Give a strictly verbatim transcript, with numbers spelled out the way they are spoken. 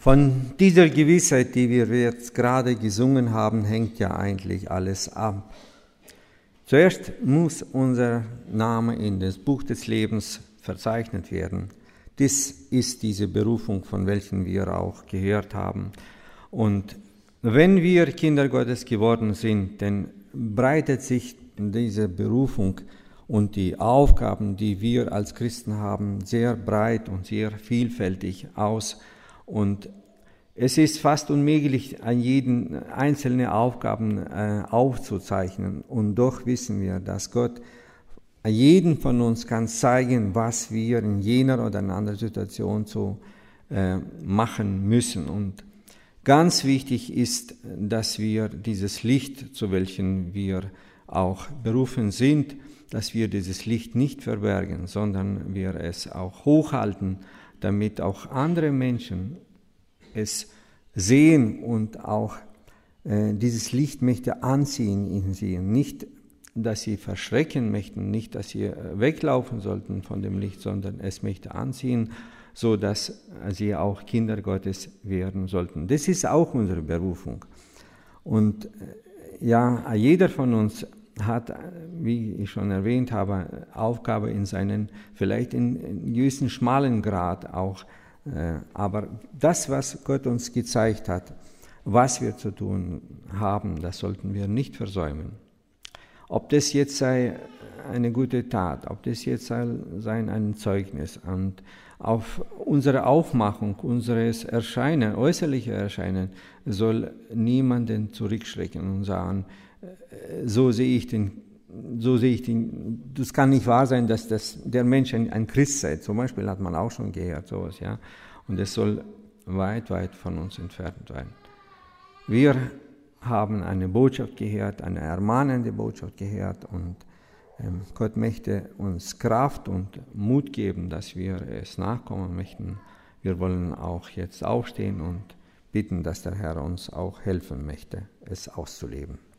Von dieser Gewissheit, die wir jetzt gerade gesungen haben, hängt ja eigentlich alles ab. Zuerst muss unser Name in das Buch des Lebens verzeichnet werden. Das ist diese Berufung, von welchen wir auch gehört haben. Und wenn wir Kinder Gottes geworden sind, dann breitet sich diese Berufung und die Aufgaben, die wir als Christen haben, sehr breit und sehr vielfältig aus. Und es ist fast unmöglich, an jeden einzelne Aufgaben äh, aufzuzeichnen. Und doch wissen wir, dass Gott jeden von uns kann zeigen, was wir in jener oder in anderer Situation so äh, machen müssen. Und ganz wichtig ist, dass wir dieses Licht, zu welchem wir auch berufen sind, dass wir dieses Licht nicht verbergen, sondern wir es auch hochhalten, damit auch andere Menschen es sehen und auch äh, dieses Licht möchte anziehen in sie. Nicht, dass sie verschrecken möchten, nicht, dass sie weglaufen sollten von dem Licht, sondern es möchte anziehen, so dass sie auch Kinder Gottes werden sollten. Das ist auch unsere Berufung. Und ja, jeder von uns hat, wie ich schon erwähnt habe, Aufgabe in seinen, vielleicht in, in gewissen schmalen Grad auch. Aber das, was Gott uns gezeigt hat, was wir zu tun haben, das sollten wir nicht versäumen. Ob das jetzt sei eine gute Tat, ob das jetzt sei ein Zeugnis und auf unsere Aufmachung, unseres Erscheinen, äußerliche Erscheinen, soll niemanden zurückschrecken und sagen, so sehe ich den, so sehe ich den, das kann nicht wahr sein, dass das, der Mensch ein, ein Christ sei. Zum Beispiel hat man auch schon gehört, sowas, ja. Und es soll weit, weit von uns entfernt sein. Wir haben eine Botschaft gehört, eine ermahnende Botschaft gehört und ähm, Gott möchte uns Kraft und Mut geben, dass wir es nachkommen möchten. Wir wollen auch jetzt aufstehen und bitten, dass der Herr uns auch helfen möchte, es auszuleben.